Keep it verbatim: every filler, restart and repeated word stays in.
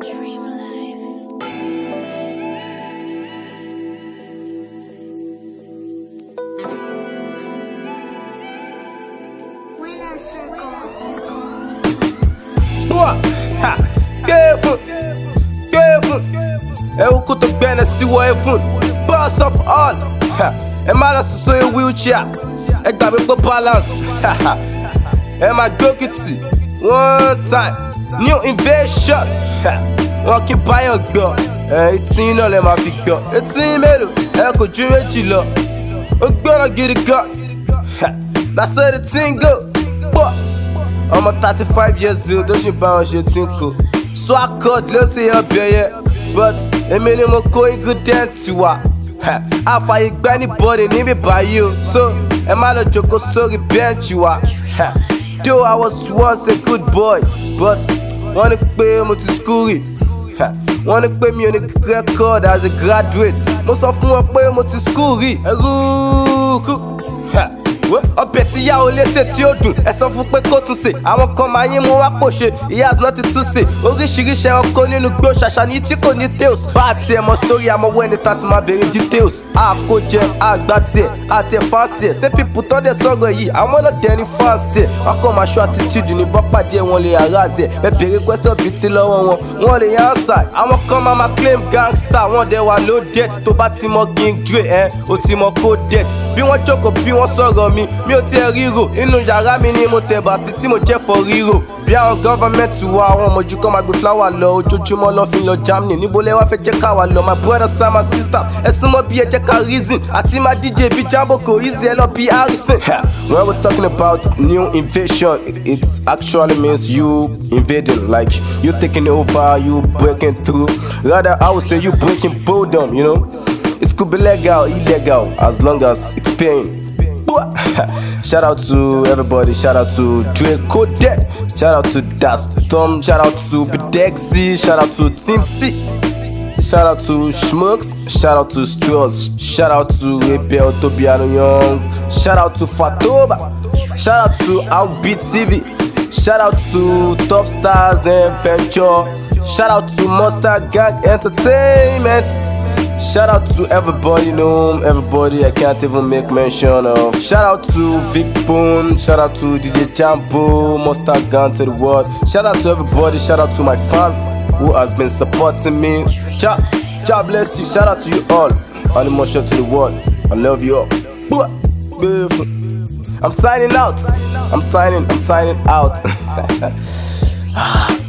Dream life. Winner circle. Boa, ha, careful, careful. É o que eu tô vendo, se o iPhone, boss of all. Ha, é mara se sou eu wheelchair. É gabe pro balance. Ha ha. É my go get one time, new invasion. Ha, walking by your girl. É eighteen não é ma fi gbọ́. eighteen mélòó, é kò ju méjì lọ. Ó gbọ́nà gidi gan. Ha, that's how the thing go. Boy. I'm a thirty-five years old, don't you bounce your tinkle. So I could let's say up here, but a minimum going good dance to her. I fight anybody, need me by you. So, am I a joke so bench you are? Though I was once a good boy, but wanna pay me to school. Wanna pay me on a record as a graduate. Most of them pay me to school. Ọbẹ̀ tí yá o lè ṣe tí ó dùn ẹ sọ fún pé kó tún ṣe àwọn kan máa yín mú wá pòṣe he has nothing to say oríṣiríṣi ẹranko nínú gbó ṣàṣà ní tí kò ní tails bá àti ẹmọ story àmọ́wọ́ ẹni tá ti máa bèrè details àkó jẹ àgbà tiẹ̀ àti ẹ̀ fáǹsì ẹ̀ ṣé pípù tọ́ dẹ̀ sọ̀rọ̀ yìí àwọn náà dẹ̀ ní fáǹsì ẹ̀ wọn kàn máa ṣọ́ attitude ní bọ́pàdé wọn lè aráàzẹ̀ ẹ bèrè question bíi ti lọ́wọ́ wọn wọn lè yàn answer àwọn kan máa máa claim gangster wọn dẹ̀ wà loaded tó bá ti mọ King Dre ẹ̀ o ti mọ coded bí wọ́n jókòó bí wọ́n sọ̀rọ̀ mi mi ò tiẹ̀ ríro inú yàrá mi ni mo tẹ̀bà sí tí mo jẹ́ for ríro bí àwọn gọ́fàmẹ́ntì wa àwọn ọmọjú kan máa gbé fúláwà lọ ojoojúmọ́ lọ́ fi lọ Germany níbo lẹ wá fẹ́ jẹ́ ká wà lọ my brothers and my sisters ẹ súnmọ́ bí ẹ jẹ́ ká reason àti máa D J bí Jambo kò easy ẹ lọ bí Harrison. When we're talking about new invasion it actually means you invading like you taking over you breaking through rather I would say you breaking boredom you know it could be legal illegal as long as it's paying. Shout out to everybody, shout out to Dre Coded, shout out to Das Tom, shout out to Bidexy, shout out to Team C, shout out to Schmucks, shout out to Straws, shout out to Rebel Tobiano Young, shout out to Fatoba, shout out to Outbeat T V, shout out to Top Stars and Venture, shout out to Monster Gang Entertainment. Shout out to everybody, you know, everybody I can't even make mention of. Shout out to Vic Boone, shout out to D J Jambo, Monster Gun to the world. Shout out to everybody, shout out to my fans who has been supporting me. Cha, cha bless you, shout out to you all. All the motion to the world, I love you all. Beautiful. I'm signing out, I'm signing, I'm signing out.